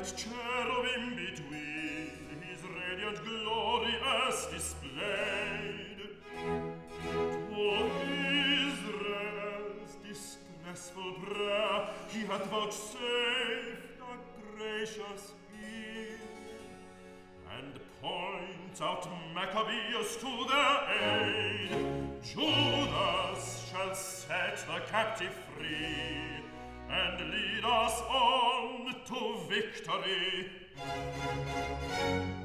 bright cherubim between, his radiant glory as displayed. To Israel's distressful prayer he hath vouchsafed a gracious ear, and points out Maccabeus to their aid. Judas shall set the captive free, and lead us on to victory.